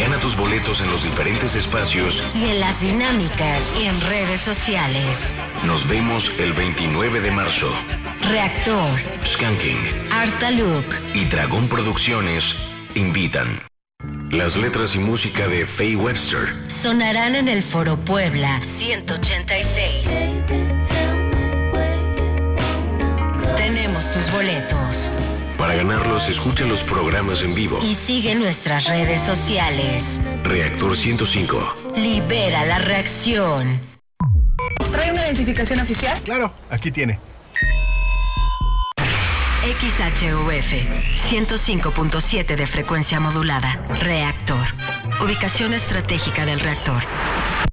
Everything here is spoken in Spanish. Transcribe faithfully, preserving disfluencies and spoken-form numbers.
Gana tus boletos en los diferentes espacios y en las dinámicas y en redes sociales. Nos vemos el veintinueve de marzo. Reactor, Skanking, Artalook y Dragón Producciones invitan. Las letras y música de Faye Webster sonarán en el Foro Puebla ciento ochenta y seis. Tenemos tus boletos. Para ganarlos, escucha los programas en vivo y sigue nuestras redes sociales. Reactor ciento cinco. Libera la reacción. ¿Trae una identificación oficial? Claro, aquí tiene. X H U F ciento cinco punto siete de frecuencia modulada. Reactor. Ubicación estratégica del reactor.